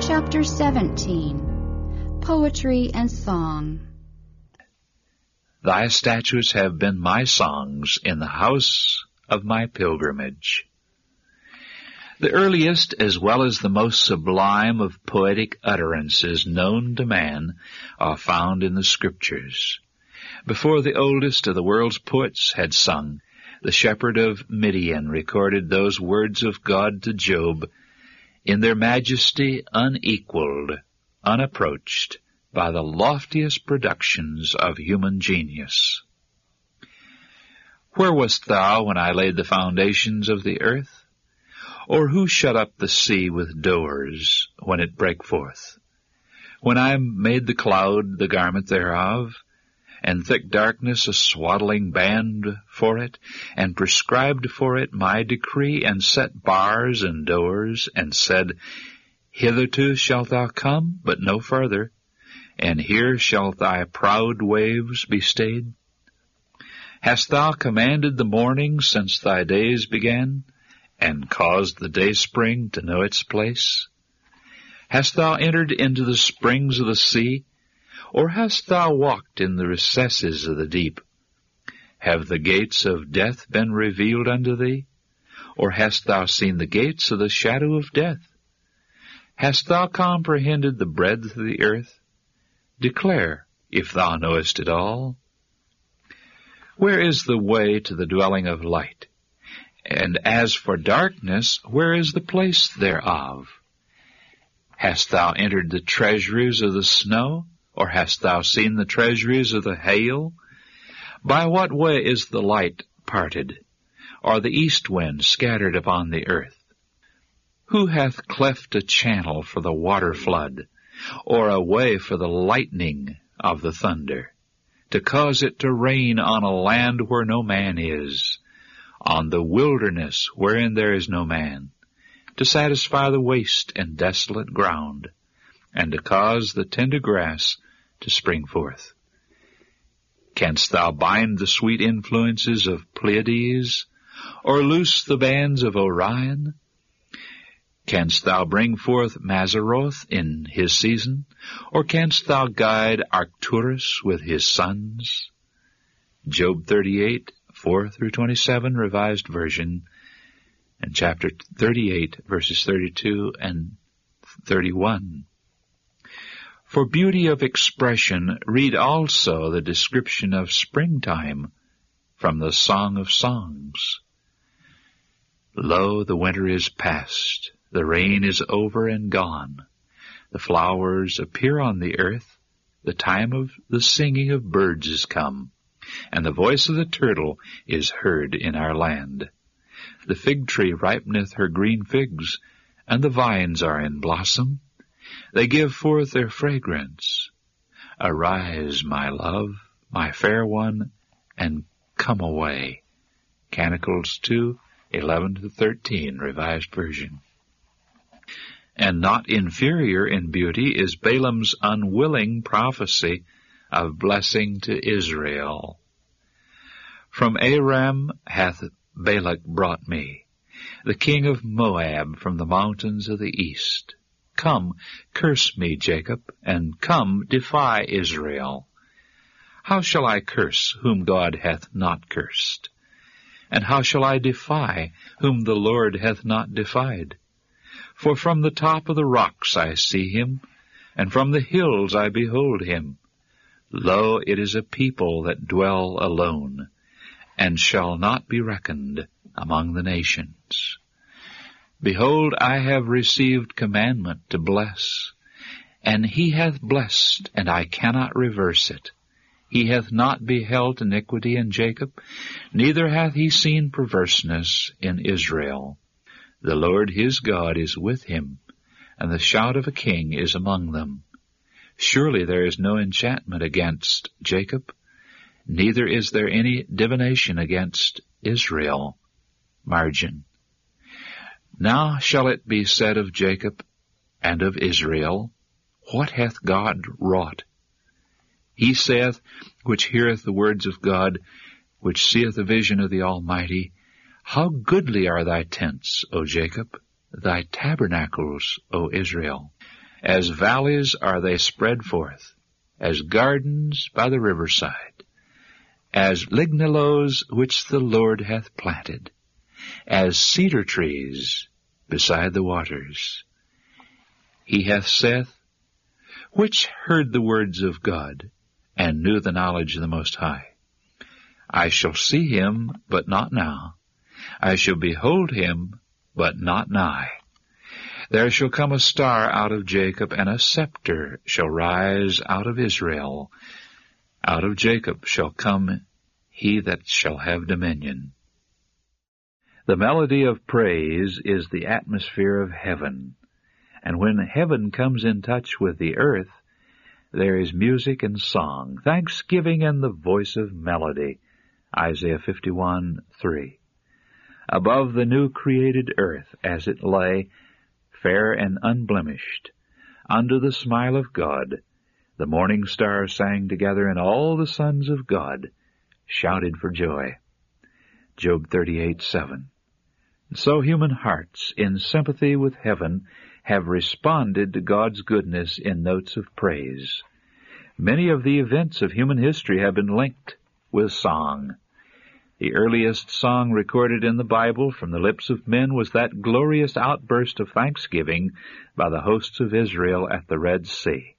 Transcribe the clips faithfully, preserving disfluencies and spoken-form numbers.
Chapter seventeen. Poetry and Song. Thy statutes have been my songs in the house of my pilgrimage. The earliest as well as the most sublime of poetic utterances known to man are found in the Scriptures. Before the oldest of the world's poets had sung, the shepherd of Midian recorded those words of God to Job, in their majesty unequaled, unapproached by the loftiest productions of human genius. Where wast thou when I laid the foundations of the earth? Or who shut up the sea with doors when it brake forth? When I made the cloud the garment thereof, and thick darkness a swaddling band for it, and prescribed for it my decree, and set bars and doors, and said, Hitherto shalt thou come, but no further, and here shall thy proud waves be stayed? Hast thou commanded the morning since thy days began, and caused the dayspring to know its place? Hast thou entered into the springs of the sea, or hast thou walked in the recesses of the deep? Have the gates of death been revealed unto thee? Or hast thou seen the gates of the shadow of death? Hast thou comprehended the breadth of the earth? Declare, if thou knowest it all. Where is the way to the dwelling of light? And as for darkness, where is the place thereof? Hast thou entered the treasuries of the snow? Or hast thou seen the treasuries of the hail? By what way is the light parted, or the east wind scattered upon the earth? Who hath cleft a channel for the water flood, or a way for the lightning of the thunder, to cause it to rain on a land where no man is, on the wilderness wherein there is no man, to satisfy the waste and desolate ground, and to cause the tender grass to spring forth? Canst thou bind the sweet influences of Pleiades, or loose the bands of Orion? Canst thou bring forth Mazzaroth in his season, or canst thou guide Arcturus with his sons? Job thirty-eight, four through twenty-seven, Revised Version, and chapter thirty-eight, verses thirty-two and thirty-one. For beauty of expression, read also the description of springtime from the Song of Songs. Lo, the winter is past, the rain is over and gone. The flowers appear on the earth, the time of the singing of birds is come, and the voice of the turtle is heard in our land. The fig tree ripeneth her green figs, and the vines are in blossom. They give forth their fragrance. Arise, my love, my fair one, and come away. Canticles two, eleven to thirteen, Revised Version. And not inferior in beauty is Balaam's unwilling prophecy of blessing to Israel. From Aram hath Balak brought me, the king of Moab, from the mountains of the east. Come, curse me, Jacob, and come, defy Israel. How shall I curse whom God hath not cursed? And how shall I defy whom the Lord hath not defied? For from the top of the rocks I see him, and from the hills I behold him. Lo, it is a people that dwell alone, and shall not be reckoned among the nations. Behold, I have received commandment to bless, and he hath blessed, and I cannot reverse it. He hath not beheld iniquity in Jacob, neither hath he seen perverseness in Israel. The Lord his God is with him, and the shout of a king is among them. Surely there is no enchantment against Jacob, neither is there any divination against Israel. Margin. Now shall it be said of Jacob and of Israel, What hath God wrought? He saith, which heareth the words of God, which seeth the vision of the Almighty, How goodly are thy tents, O Jacob, thy tabernacles, O Israel. As valleys are they spread forth, as gardens by the riverside, as lignelos which the Lord hath planted, as cedar trees beside the waters. He hath saith, which heard the words of God, and knew the knowledge of the Most High. I shall see him, but not now. I shall behold him, but not nigh. There shall come a star out of Jacob, and a scepter shall rise out of Israel. Out of Jacob shall come he that shall have dominion. The melody of praise is the atmosphere of heaven, and when heaven comes in touch with the earth, there is music and song, thanksgiving and the voice of melody. Isaiah fifty-one, three. Above the new created earth, as it lay, fair and unblemished, under the smile of God, the morning stars sang together, and all the sons of God shouted for joy. Job thirty-eight, seven. So human hearts, in sympathy with heaven, have responded to God's goodness in notes of praise. Many of the events of human history have been linked with song. The earliest song recorded in the Bible from the lips of men was that glorious outburst of thanksgiving by the hosts of Israel at the Red Sea.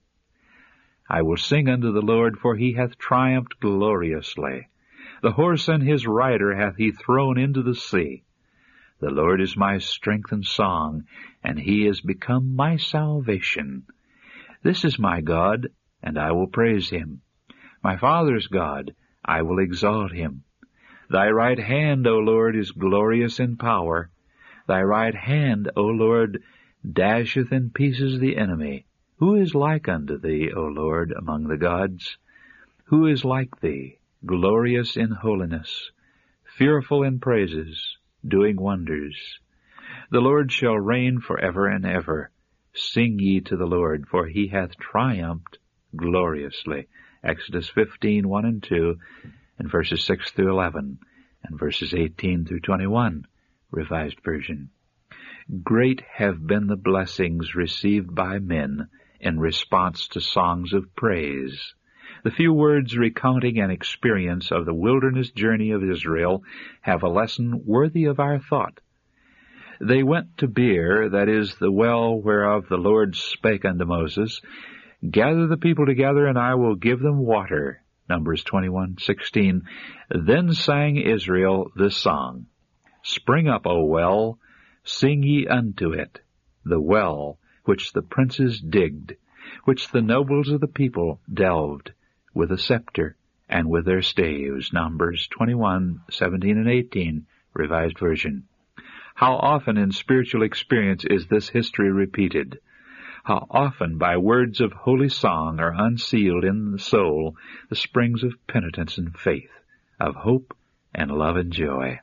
I will sing unto the Lord, for he hath triumphed gloriously. The horse and his rider hath he thrown into the sea. The Lord is my strength and song, and he is become my salvation. This is my God, and I will praise him. My father's God, I will exalt him. Thy right hand, O Lord, is glorious in power. Thy right hand, O Lord, dasheth in pieces the enemy. Who is like unto thee, O Lord, among the gods? Who is like thee, glorious in holiness, fearful in praises, doing wonders? The Lord shall reign forever and ever. Sing ye to the Lord, for he hath triumphed gloriously. Exodus fifteen, one and two, and verses six through eleven, and verses eighteen through twenty-one, Revised Version. Great have been the blessings received by men in response to songs of praise. The few words recounting an experience of the wilderness journey of Israel have a lesson worthy of our thought. They went to Beer, that is, the well whereof the Lord spake unto Moses, Gather the people together, and I will give them water. Numbers twenty-one, sixteen. Then sang Israel this song, Spring up, O well, sing ye unto it, the well which the princes digged, which the nobles of the people delved, with a scepter and with their staves. Numbers twenty-one, seventeen and eighteen, Revised Version. How often in spiritual experience is this history repeated? How often by words of holy song are unsealed in the soul the springs of penitence and faith, of hope and love and joy.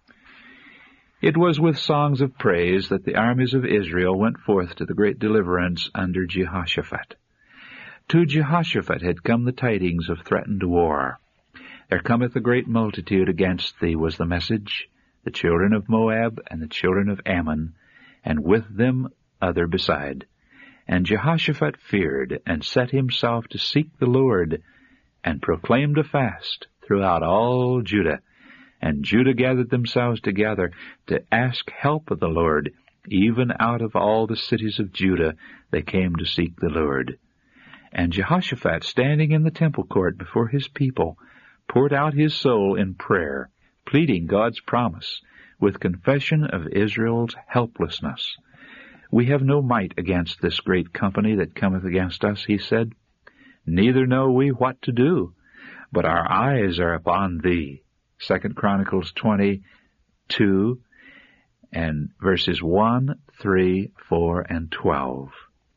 It was with songs of praise that the armies of Israel went forth to the great deliverance under Jehoshaphat. To Jehoshaphat had come the tidings of threatened war. There cometh a great multitude against thee, was the message, the children of Moab and the children of Ammon, and with them other beside. And Jehoshaphat feared, and set himself to seek the Lord, and proclaimed a fast throughout all Judah. And Judah gathered themselves together to ask help of the Lord. Even out of all the cities of Judah they came to seek the Lord. And Jehoshaphat, standing in the temple court before his people, poured out his soul in prayer, pleading God's promise, with confession of Israel's helplessness. We have no might against this great company that cometh against us, he said. Neither know we what to do, but our eyes are upon thee. Second Chronicles twenty-two, and verses one, three, four, and twelve.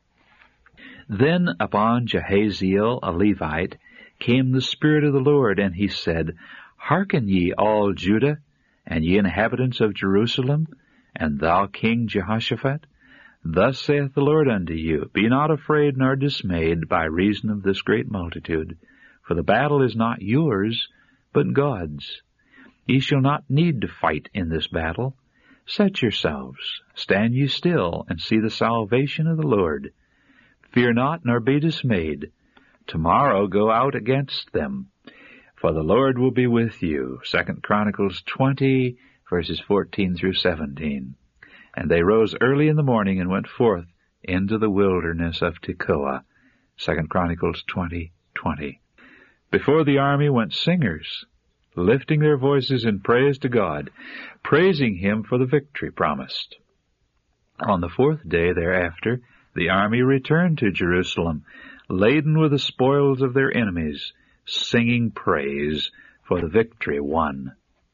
Then upon Jahaziel, a Levite, came the Spirit of the Lord, and he said, Hearken ye all Judah, and ye inhabitants of Jerusalem, and thou King Jehoshaphat, Thus saith the Lord unto you, Be not afraid nor dismayed by reason of this great multitude, for the battle is not yours, but God's. Ye shall not need to fight in this battle. Set yourselves, stand ye still, and see the salvation of the Lord. Fear not, nor be dismayed. Tomorrow go out against them, for the Lord will be with you. Second Chronicles twenty, verses fourteen through seventeen. And they rose early in the morning and went forth into the wilderness of Tekoa. Second Chronicles twenty, twenty. Before the army went singers, lifting their voices in praise to God, praising Him for the victory promised. On the fourth day thereafter, the army returned to Jerusalem, laden with the spoils of their enemies, singing praise for the victory won.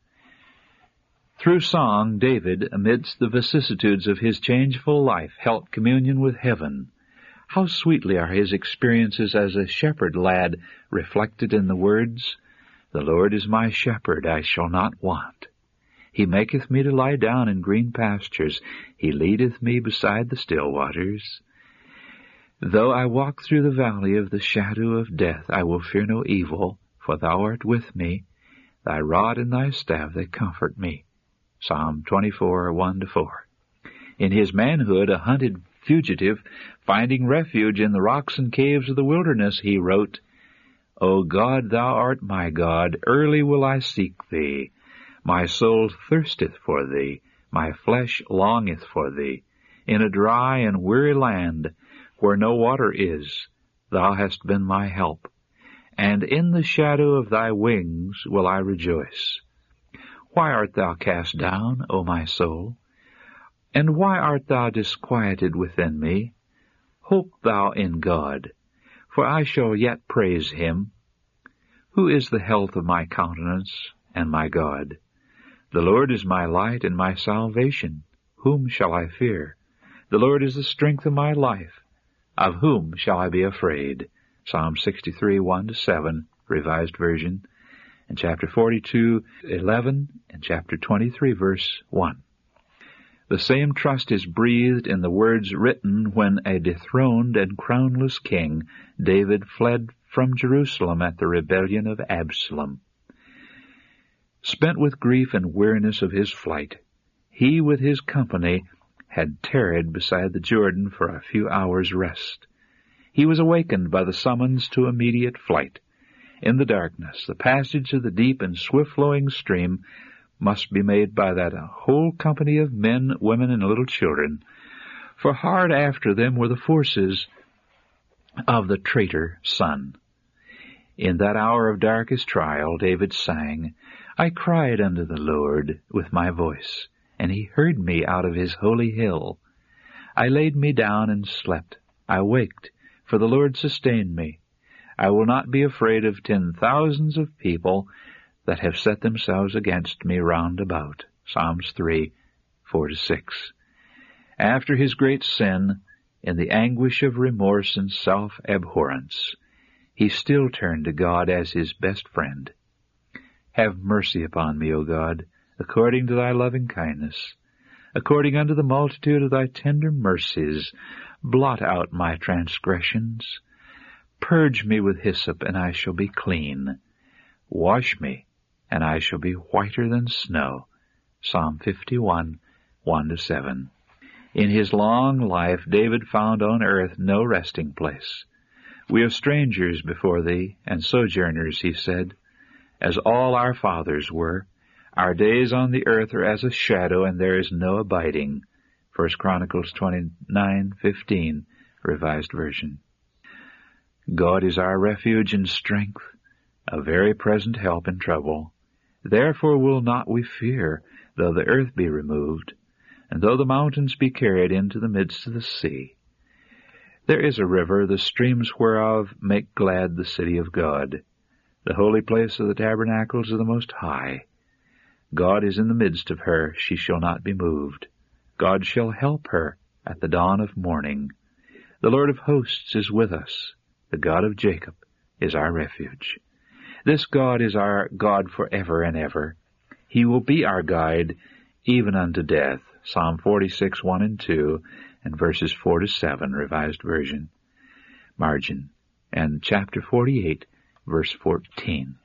Through song, David, amidst the vicissitudes of his changeful life, held communion with heaven. How sweetly are his experiences as a shepherd lad reflected in the words, "The Lord is my shepherd, I shall not want. He maketh me to lie down in green pastures. He leadeth me beside the still waters. Though I walk through the valley of the shadow of death, I will fear no evil, for thou art with me. Thy rod and thy staff, they comfort me." Psalm twenty-four, one to four. In his manhood, a hunted fugitive, finding refuge in the rocks and caves of the wilderness, he wrote, "O God, thou art my God, early will I seek thee. My soul thirsteth for thee, my flesh longeth for thee. In a dry and weary land, where no water is, thou hast been my help. And in the shadow of thy wings will I rejoice. Why art thou cast down, O my soul? And why art thou disquieted within me? Hope thou in God, for I shall yet praise Him, who is the health of my countenance and my God. The Lord is my light and my salvation. Whom shall I fear? The Lord is the strength of my life. Of whom shall I be afraid? Psalm sixty-three, one to seven, Revised Version, and chapter forty-two, eleven, and chapter twenty-three, verse one. The same trust is breathed in the words written when a dethroned and crownless king, David, fled from Jerusalem at the rebellion of Absalom. Spent with grief and weariness of his flight, he with his company had tarried beside the Jordan for a few hours' rest. He was awakened by the summons to immediate flight. In the darkness, the passage of the deep and swift-flowing stream must be made by that whole company of men, women, and little children, for hard after them were the forces of the traitor son. In that hour of darkest trial, David sang, "I cried unto the Lord with my voice, and he heard me out of his holy hill. I laid me down and slept. I waked, for the Lord sustained me. I will not be afraid of ten thousands of people that have set themselves against me round about." Psalms three, four to six. After his great sin, in the anguish of remorse and self-abhorrence, he still turned to God as his best friend. "Have mercy upon me, O God, according to thy loving kindness. According unto the multitude of thy tender mercies, blot out my transgressions. Purge me with hyssop, and I shall be clean. Wash me, and I shall be whiter than snow." Psalm fifty-one, one to seven. In his long life, David found on earth no resting place. "We are strangers before thee, and sojourners," he said, "as all our fathers were. Our days on the earth are as a shadow, and there is no abiding." First Chronicles twenty-nine, fifteen, Revised Version. God is our refuge and strength, a very present help in trouble. Therefore will not we fear, though the earth be removed, and though the mountains be carried into the midst of the sea. There is a river, the streams whereof make glad the city of God, the holy place of the tabernacles of the Most High. God is in the midst of her, she shall not be moved. God shall help her at the dawn of morning. The Lord of hosts is with us. The God of Jacob is our refuge. This God is our God forever and ever. He will be our guide even unto death. Psalm forty-six, one and two, and verses four to seven, Revised Version. Margin. And chapter forty-eight, verse fourteen.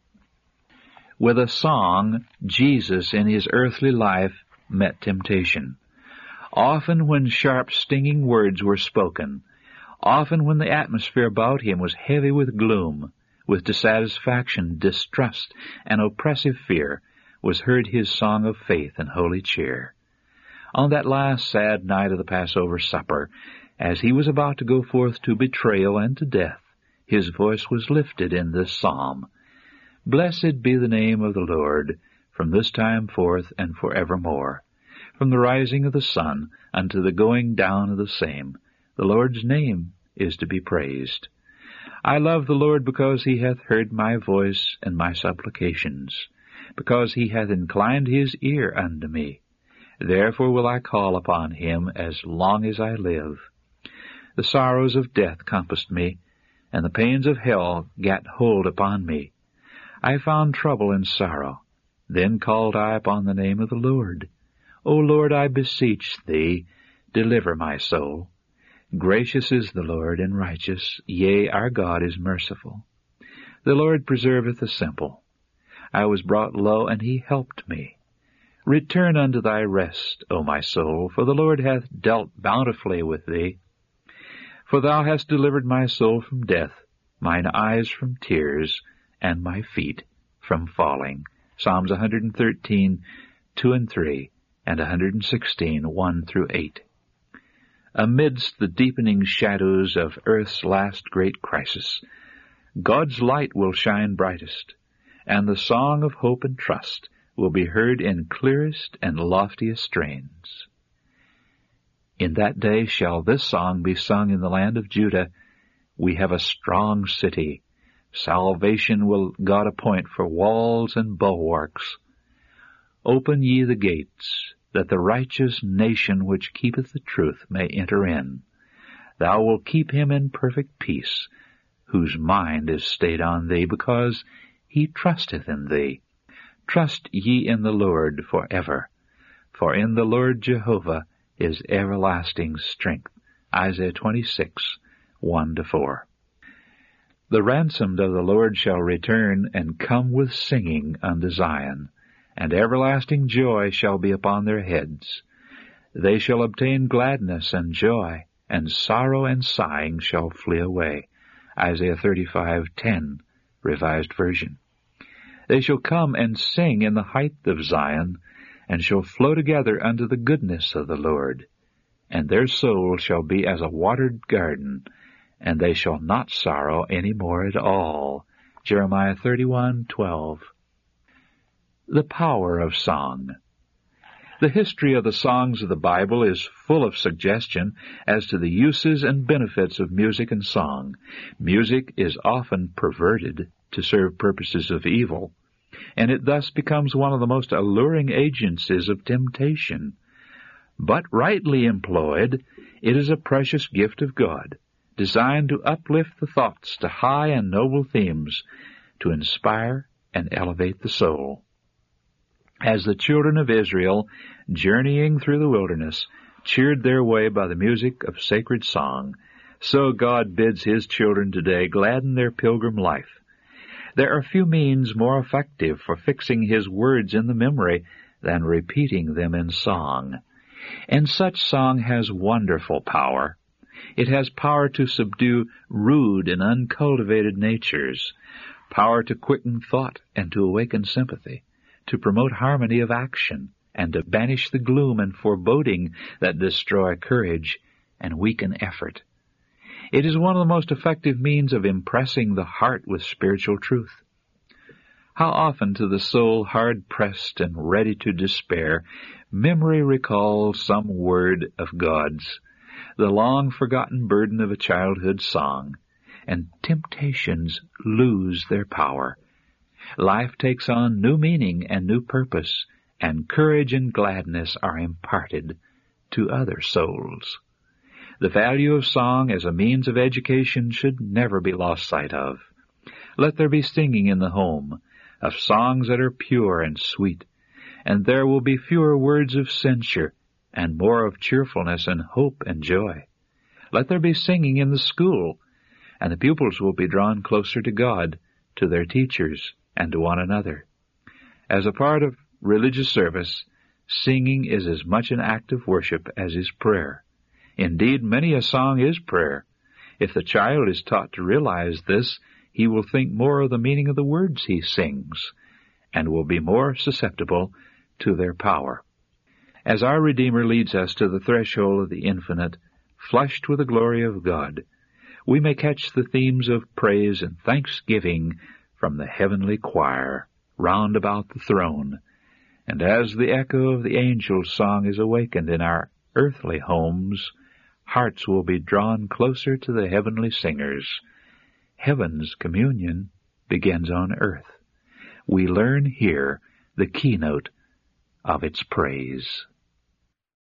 With a song, Jesus in his earthly life met temptation. Often when sharp, stinging words were spoken, Often when the atmosphere about him was heavy with gloom, with dissatisfaction, distrust, and oppressive fear, was heard his song of faith and holy cheer. On that last sad night of the Passover supper, as he was about to go forth to betrayal and to death, his voice was lifted in this psalm. Blessed be the name of the Lord, from this time forth and forevermore. From the rising of the sun unto the going down of the same, the Lord's name is to be praised. I love the Lord because he hath heard my voice and my supplications, because he hath inclined his ear unto me. Therefore will I call upon him as long as I live. The sorrows of death compassed me, and the pains of hell gat hold upon me. I found trouble and sorrow. Then called I upon the name of the Lord. O Lord, I beseech thee, deliver my soul. Gracious is the Lord, and righteous, yea, our God is merciful. The Lord preserveth the simple. I was brought low, and he helped me. Return unto thy rest, O my soul, for the Lord hath dealt bountifully with thee. For thou hast delivered my soul from death, mine eyes from tears, and my feet from falling. Psalms one hundred thirteen, two and three, and one hundred sixteen, one through eight. Amidst the deepening shadows of earth's last great crisis, God's light will shine brightest, and the song of hope and trust will be heard in clearest and loftiest strains. In that day shall this song be sung in the land of Judah. We have a strong city. Salvation will God appoint for walls and bulwarks. Open ye the gates, that the righteous nation which keepeth the truth may enter in. Thou wilt keep him in perfect peace, whose mind is stayed on thee, because he trusteth in thee. Trust ye in the Lord for ever, for in the Lord Jehovah is everlasting strength. Isaiah twenty-six, one to four. The ransomed of the Lord shall return and come with singing unto Zion, and everlasting joy shall be upon their heads. They shall obtain gladness and joy, and sorrow and sighing shall flee away. Isaiah thirty-five, ten, Revised Version. They shall come and sing in the height of Zion, and shall flow together unto the goodness of the Lord. And their soul shall be as a watered garden, and they shall not sorrow any more at all. Jeremiah thirty-one, twelve. The power of song. The history of the songs of the Bible is full of suggestion as to the uses and benefits of music and song. Music is often perverted to serve purposes of evil, and it thus becomes one of the most alluring agencies of temptation. But rightly employed, it is a precious gift of God, designed to uplift the thoughts to high and noble themes, to inspire and elevate the soul. As the children of Israel, journeying through the wilderness, cheered their way by the music of sacred song, so God bids his children today gladden their pilgrim life. There are few means more effective for fixing his words in the memory than repeating them in song. And such song has wonderful power. It has power to subdue rude and uncultivated natures, power to quicken thought and to awaken sympathy, to promote harmony of action, and to banish the gloom and foreboding that destroy courage and weaken effort. It is one of the most effective means of impressing the heart with spiritual truth. How often to the soul hard-pressed and ready to despair, memory recalls some word of God's, the long-forgotten burden of a childhood song, and temptations lose their power. Life takes on new meaning and new purpose, and courage and gladness are imparted to other souls. The value of song as a means of education should never be lost sight of. Let there be singing in the home, of songs that are pure and sweet, and there will be fewer words of censure, and more of cheerfulness and hope and joy. Let there be singing in the school, and the pupils will be drawn closer to God, to their teachers, and to one another. As a part of religious service, singing is as much an act of worship as is prayer. Indeed, many a song is prayer. If the child is taught to realize this, he will think more of the meaning of the words he sings, and will be more susceptible to their power. As our Redeemer leads us to the threshold of the infinite, flushed with the glory of God, we may catch the themes of praise and thanksgiving from the heavenly choir round about the throne. And as the echo of the angel's song is awakened in our earthly homes, hearts will be drawn closer to the heavenly singers. Heaven's communion begins on earth. We learn here the keynote of its praise.